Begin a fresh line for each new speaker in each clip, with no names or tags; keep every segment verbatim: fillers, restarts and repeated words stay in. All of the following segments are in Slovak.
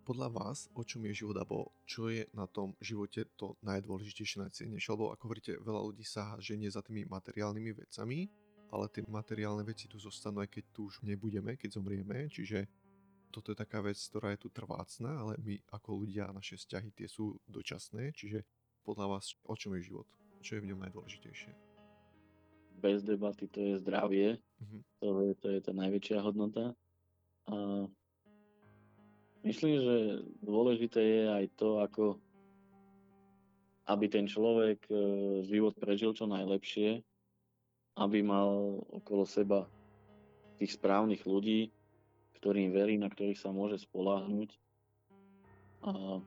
podľa vás, o čom je život, alebo čo je na tom živote to najdôležitejšie, najcennejšie? Lebo ako hovoríte, veľa ľudí sa ženie za tými materiálnymi vecami, ale tie materiálne veci tu zostanú, aj keď tu už nebudeme, keď zomrieme, čiže toto je taká vec, ktorá je tu trvácna, ale my ako ľudia a naše vzťahy tie sú dočasné, čiže podľa vás, o čom je život? Čo je v ňom najdôležitejšie?
Bez debaty to je zdravie,
Mhm.
to je, to je tá najväčšia hodnota. A myslím, že dôležité je aj to, ako aby ten človek e, život prežil čo najlepšie, aby mal okolo seba tých správnych ľudí, ktorým verí, na ktorých sa môže spoľahnúť. A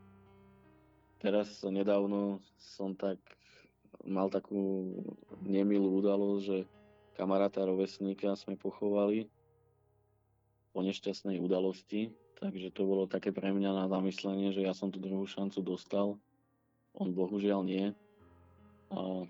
teraz nedávno som tak mal takú nemilú udalosť, že kamaráta rovesníka sme pochovali po nešťastnej udalosti, takže to bolo také pre mňa na zamyslenie, že ja som tú druhú šancu dostal, on bohužiaľ nie. A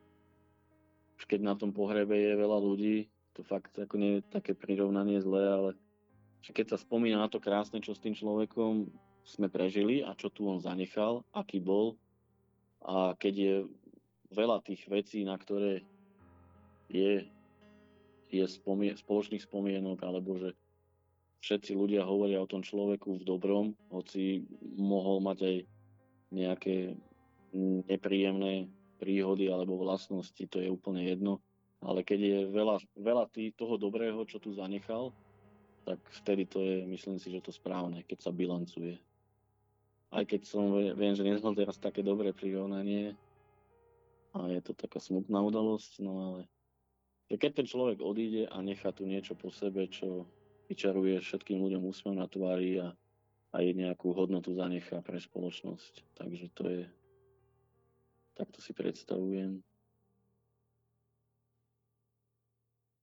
už keď na tom pohrebe je veľa ľudí, to fakt ako nie je také prirovnanie zlé, ale že keď sa spomína na to krásne, čo s tým človekom sme prežili a čo tu on zanechal, aký bol, a keď je veľa tých vecí, na ktoré je, je spomie, spoločných spomienok, alebo že všetci ľudia hovoria o tom človeku v dobrom, hoci mohol mať aj nejaké nepríjemné príhody alebo vlastnosti, to je úplne jedno. Ale keď je veľa, veľa tý, toho dobrého, čo tu zanechal, tak vtedy to je, myslím si, že to správne, keď sa bilancuje. Aj keď som, viem, že neznal teraz také dobré prirovnanie a je to taká smutná udalosť, no ale keď ten človek odíde a nechá tu niečo po sebe, čo vyčaruje všetkým ľuďom úsmev na tvári a aj nejakú hodnotu zanechá pre spoločnosť. Takže to je, takto si predstavujem.